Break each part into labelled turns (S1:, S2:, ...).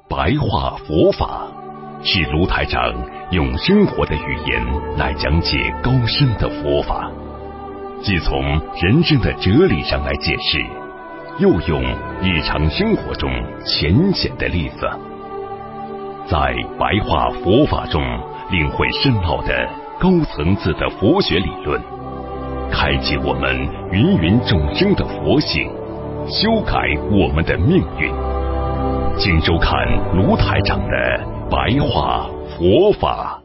S1: 白话佛法，是卢台长用生活的语言来讲解高深的佛法，既从人生的哲理上来解释，又用日常生活中浅显的例子，在白话佛法中领会深奥的高层次的佛学理论，开启我们芸芸众生的佛性，修改我们的命运。请收看卢台长的白话佛法。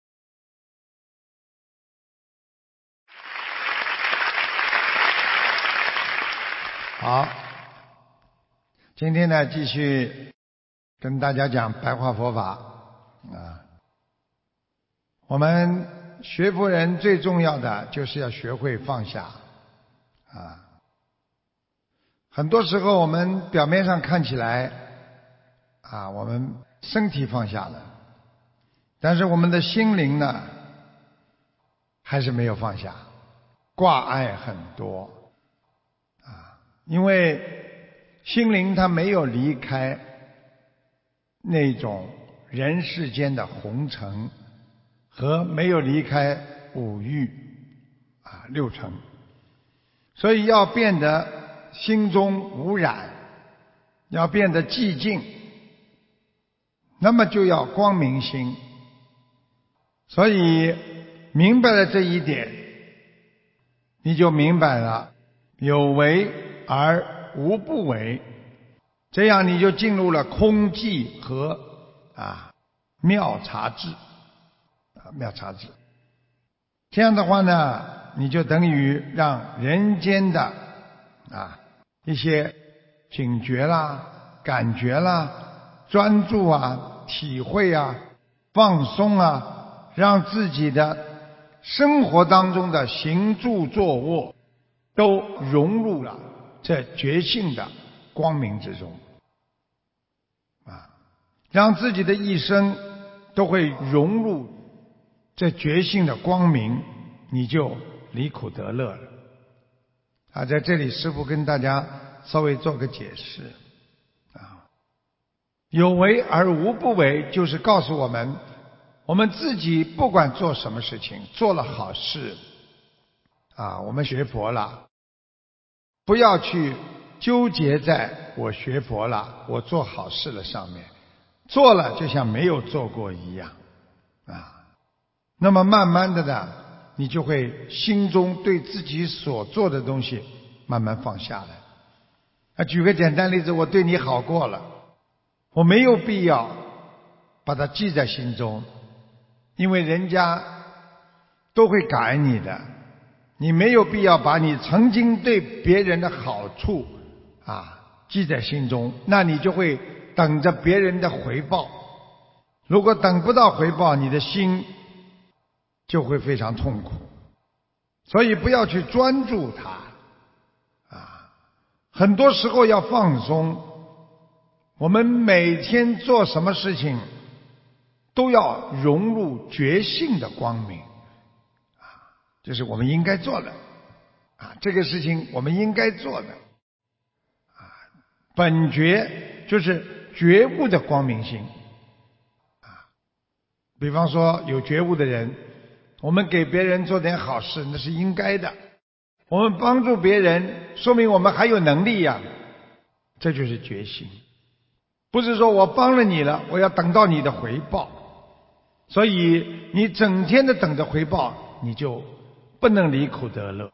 S2: 好，今天呢继续跟大家讲白话佛法啊。我们学佛人最重要的就是要学会放下啊。很多时候我们表面上看起来啊，我们身体放下了，但是我们的心灵呢还是没有放下，挂碍很多啊。因为心灵它没有离开那种人世间的红尘，和没有离开五欲啊六尘，所以要变得心中无染，要变得寂静，那么就要光明心。所以明白了这一点，你就明白了有为而无不为，这样你就进入了空寂和妙察智。妙察智，这样的话呢，你就等于让人间的一些警觉啦、感觉啦、专注啊、体会啊、放松啊，让自己的生活当中的行住坐卧都融入了这觉性的光明之中让自己的一生都会融入这觉性的光明，你就离苦得乐了在这里师父跟大家稍微做个解释有为而无不为，就是告诉我们，我们自己不管做什么事情，做了好事我们学佛了，不要去纠结在我学佛了，我做好事了上面，做了就像没有做过一样那么慢慢的呢，你就会心中对自己所做的东西慢慢放下来举个简单例子，我对你好过了，我没有必要把它记在心中，因为人家都会感恩你的，你没有必要把你曾经对别人的好处记在心中，那你就会等着别人的回报，如果等不到回报，你的心就会非常痛苦。所以不要去专注它很多时候要放松。我们每天做什么事情都要融入觉性的光明这是我们应该做的这个事情我们应该做的本觉就是觉悟的光明心比方说有觉悟的人，我们给别人做点好事，那是应该的，我们帮助别人说明我们还有能力这就是觉性。不是说我帮了你了，我要等到你的回报，所以你整天的等着回报，你就不能离苦得乐。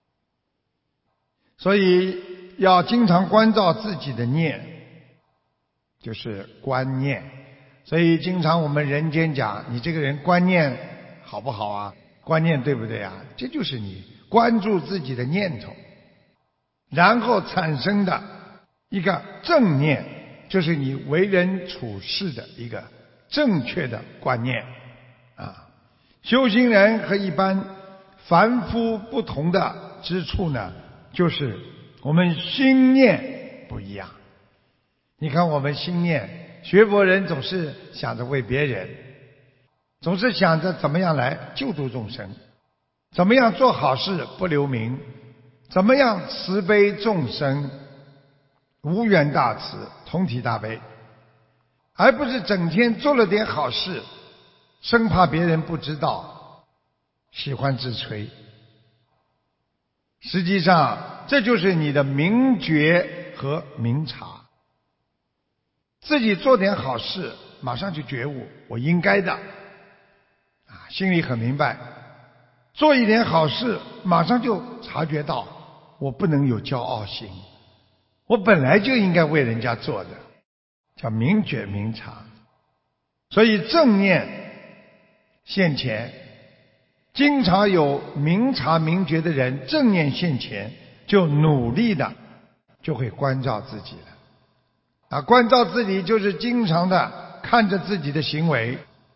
S2: 所以要经常关照自己的念，就是观念。所以经常我们人间讲，你这个人观念好不好观念对不对这就是你关注自己的念头，然后产生的一个正念，就是你为人处事的一个正确的观念修行人和一般凡夫不同的之处呢，就是我们心念不一样。你看我们心念，学佛人总是想着为别人，总是想着怎么样来救度众生，怎么样做好事不留名，怎么样慈悲众生，无缘大慈，同体大悲而不是整天做了点好事，生怕别人不知道，喜欢自吹。实际上，这就是你的明觉和明察。自己做点好事，马上就觉悟，我应该的，心里很明白。做一点好事，马上就察觉到，我不能有骄傲心，我本来就应该为人家做的，叫明觉明察。所以正念现前，经常有明察明觉的人，正念现前，就努力的就会关照自己了。关照自己就是经常的看着自己的行为，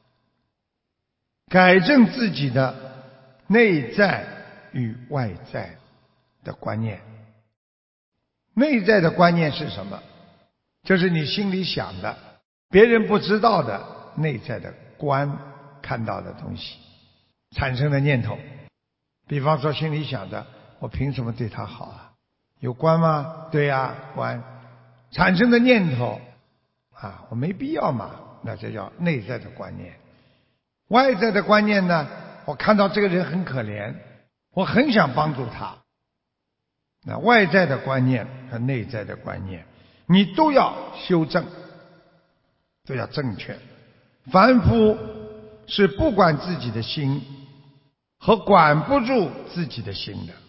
S2: 改正自己的内在与外在的观念。内在的观念是什么？就是你心里想的，别人不知道的内在的观，看到的东西产生的念头。比方说心里想的，我凭什么对他好啊？有观吗？对呀，观。产生的念头我没必要嘛，那这叫内在的观念。外在的观念呢，我看到这个人很可怜，我很想帮助他。那外在的观念和内在的观念，你都要修正，都要正确。凡夫是不管自己的心和管不住自己的心的。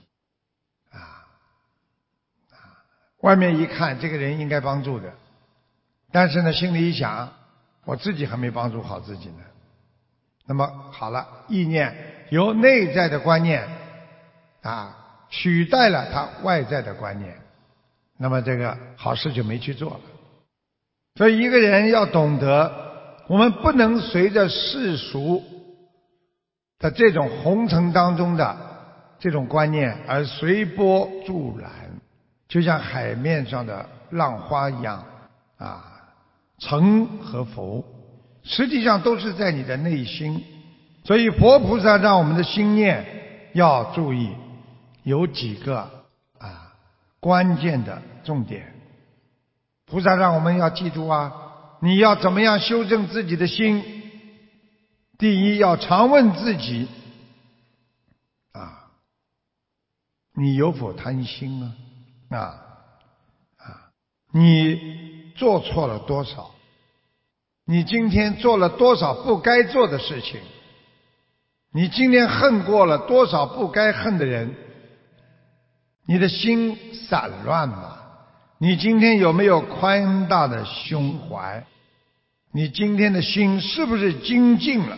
S2: 外面一看这个人应该帮助的，但是呢心里一想，我自己还没帮助好自己呢。那么好了，意念由内在的观念取代了他外在的观念，那么这个好事就没去做了。所以一个人要懂得，我们不能随着世俗的这种红尘当中的这种观念而随波逐澜，就像海面上的浪花一样成和浮，实际上都是在你的内心。所以佛菩萨让我们的心念要注意，有几个关键的重点。菩萨让我们要记住你要怎么样修正自己的心？第一，要常问自己你有否贪心你做错了多少？你今天做了多少不该做的事情？你今天恨过了多少不该恨的人？你的心散乱吗？你今天有没有宽大的胸怀？你今天的心是不是精进了？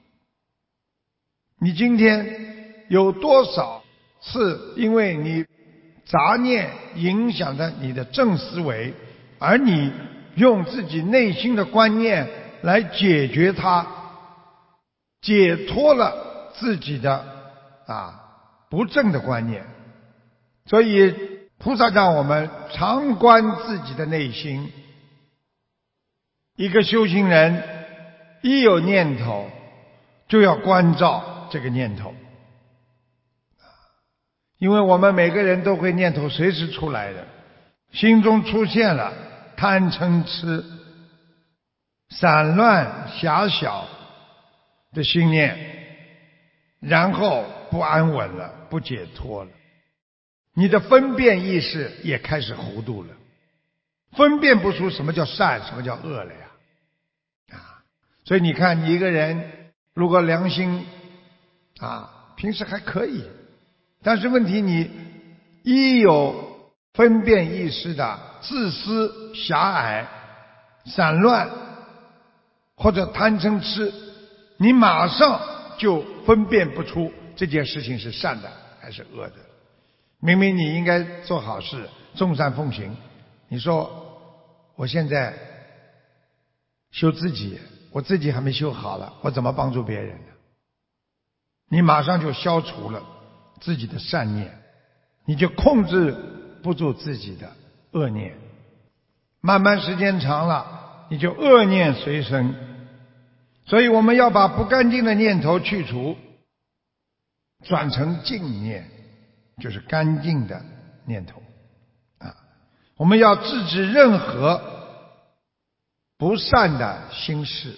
S2: 你今天有多少是因为你杂念影响着你的正思维，而你用自己内心的观念来解决它，解脱了自己的不正的观念。所以菩萨让我们常观自己的内心。一个修行人一有念头就要关照这个念头，因为我们每个人都会念头随时出来的，心中出现了贪嗔痴散乱狭小的心念，然后不安稳了，不解脱了，你的分辨意识也开始糊涂了，分辨不出什么叫善，什么叫恶了呀。所以你看，你一个人如果良心平时还可以，但是问题你一有分辨意识的自私狭隘散乱或者贪嗔痴，你马上就分辨不出这件事情是善的还是恶的。明明你应该做好事，众善奉行，你说我现在修自己，我自己还没修好了，我怎么帮助别人呢？你马上就消除了自己的善念，你就控制不住自己的恶念，慢慢时间长了，你就恶念随身。所以我们要把不干净的念头去除，转成净念，就是干净的念头我们要制止任何不善的心事，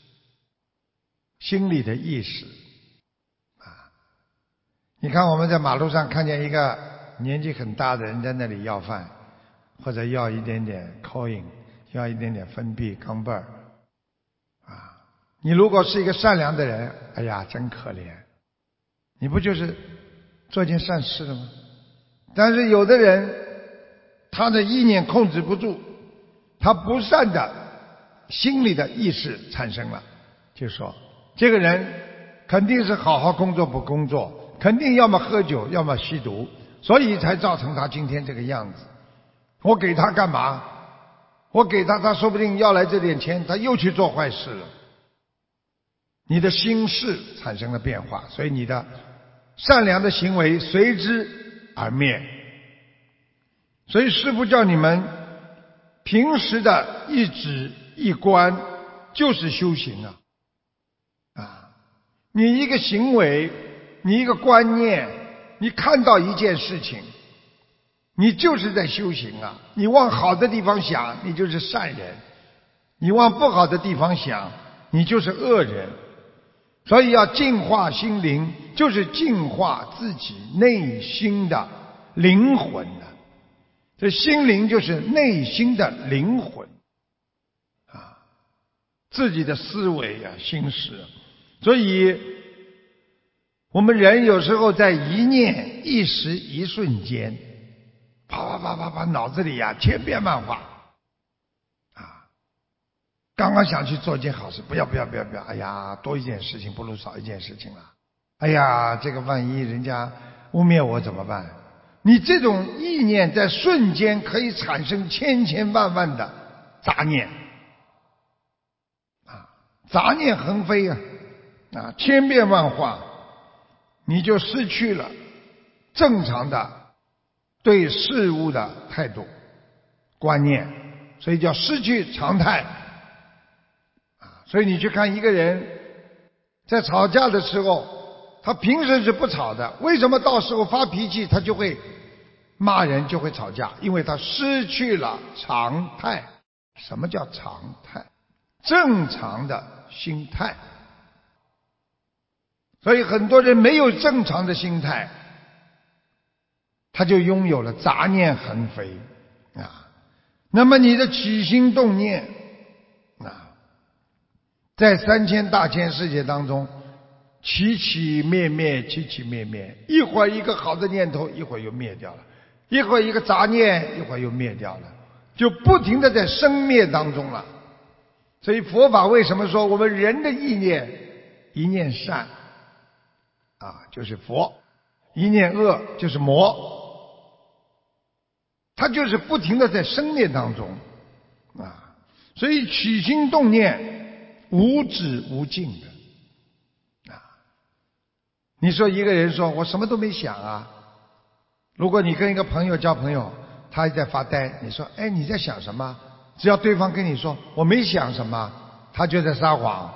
S2: 心里的意识啊。你看我们在马路上看见一个年纪很大的人在那里要饭，或者要一点点 coin， 要一点点分币钢镚儿啊。你如果是一个善良的人，哎呀真可怜，你不就是做件善事了吗？但是有的人他的意念控制不住，他不善的心里的意识产生了，就说这个人肯定是好好工作不工作，肯定要么喝酒要么吸毒，所以才造成他今天这个样子。我给他干嘛？我给他，他说不定要来这点钱，他又去做坏事了。你的心事产生了变化，所以你的善良的行为随之而灭。所以师父叫你们平时的一止一观就是修行啊！你一个行为，你一个观念，你看到一件事情，你就是在修行啊！你往好的地方想，你就是善人；你往不好的地方想，你就是恶人。所以要净化心灵，就是净化自己内心的灵魂的。这心灵就是内心的灵魂啊，自己的思维啊，心识。所以我们人有时候在一念一时一瞬间，啪啪啪啪啪，脑子里千变万化啊！刚刚想去做一件好事，不要，哎呀，多一件事情不如少一件事情了。哎呀，这个万一人家污蔑我怎么办？你这种意念在瞬间可以产生千千万万的杂念啊，杂念横飞啊，千变万化，你就失去了正常的对事物的态度观念，所以叫失去常态啊。所以你去看一个人在吵架的时候，他平时是不吵的，为什么到时候发脾气他就会骂人，就会吵架？因为他失去了常态。什么叫常态？正常的心态。所以很多人没有正常的心态，他就拥有了杂念横飞啊。那么你的起心动念啊，在3000大千世界当中起起灭灭，起起灭灭，一会儿一个好的念头，一会儿又灭掉了，一会儿一个杂念，一会儿又灭掉了，就不停地在生灭当中了。所以佛法为什么说我们人的意念一念善就是佛，一念恶就是魔，它就是不停地在生灭当中所以起心动念无止无尽的你说一个人说我什么都没想如果你跟一个朋友交朋友，他在发呆，你说你在想什么？只要对方跟你说我没想什么，他就在撒谎。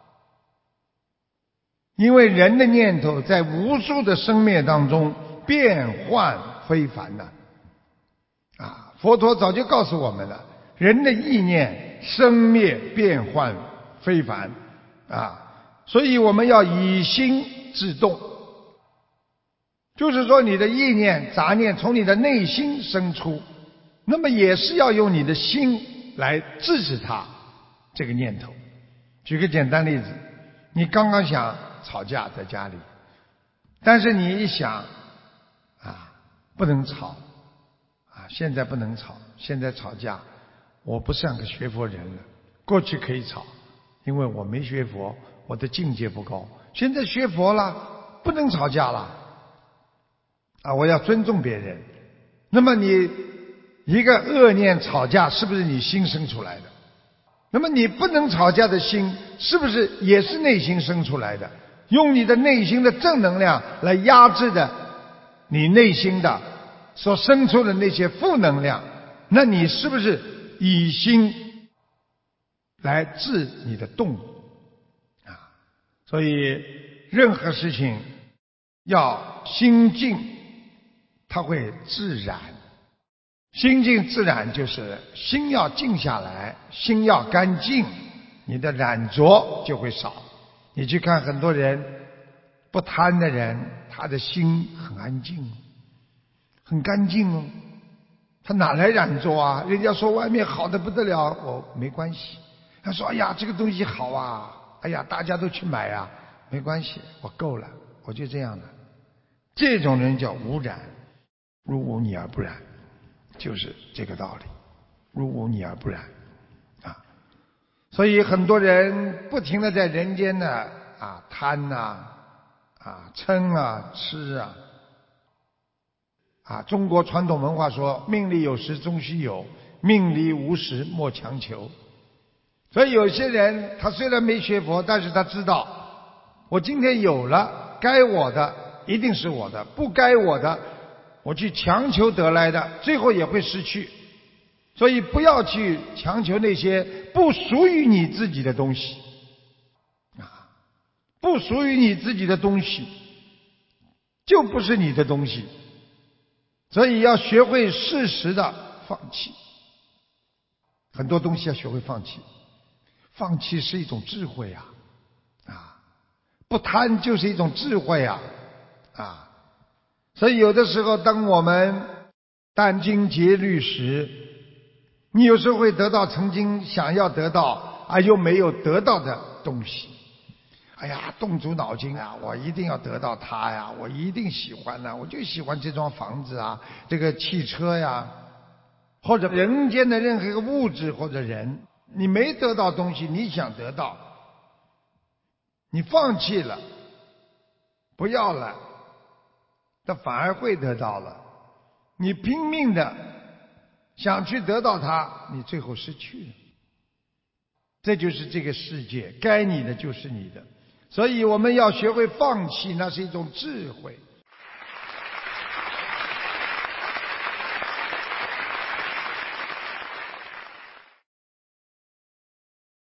S2: 因为人的念头在无数的生灭当中变幻非凡佛陀早就告诉我们了，人的意念生灭变幻非凡所以我们要以心制动，就是说你的意念杂念从你的内心生出，那么也是要用你的心来制止它这个念头。举个简单例子，你刚刚想吵架在家里，但是你一想不能吵现在不能吵，现在吵架我不像个学佛人了。过去可以吵，因为我没学佛，我的境界不高，现在学佛了，不能吵架了我要尊重别人。那么你一个恶念吵架，是不是你心生出来的？那么你不能吵架的心，是不是也是内心生出来的？用你的内心的正能量来压制的你内心的所生出的那些负能量，那你是不是以心来治你的动所以任何事情要心静，它会自然心静自然就是心要静下来，心要干净，你的染着就会少。你去看很多人不贪的人，他的心很安静，很干净哦，他哪来染着啊？人家说外面好的不得了，我没关系。他说哎呀这个东西好啊，哎呀大家都去买啊，没关系，我够了，我就这样的。这种人叫无染，如无你而不染，就是这个道理，如无你而不染啊。所以很多人不停地在人间呢贪呐嗔啊痴中国传统文化说命里有时终须有，命里无时莫强求。所以有些人他虽然没学佛，但是他知道我今天有了，该我的一定是我的，不该我的我去强求得来的最后也会失去。所以不要去强求那些不属于你自己的东西不属于你自己的东西就不是你的东西。所以要学会适时的放弃，很多东西要学会放弃。放弃是一种智慧不贪就是一种智慧所以有的时候当我们殚精竭虑时，你有时候会得到曾经想要得到又没有得到的东西。哎呀动足脑筋我一定要得到它我一定喜欢我就喜欢这幢房子这个汽车或者人间的任何一个物质或者人，你没得到东西你想得到，你放弃了不要了，它反而会得到了。你拼命的想去得到它，你最后失去了。这就是这个世界，该你的就是你的。所以我们要学会放弃，那是一种智慧。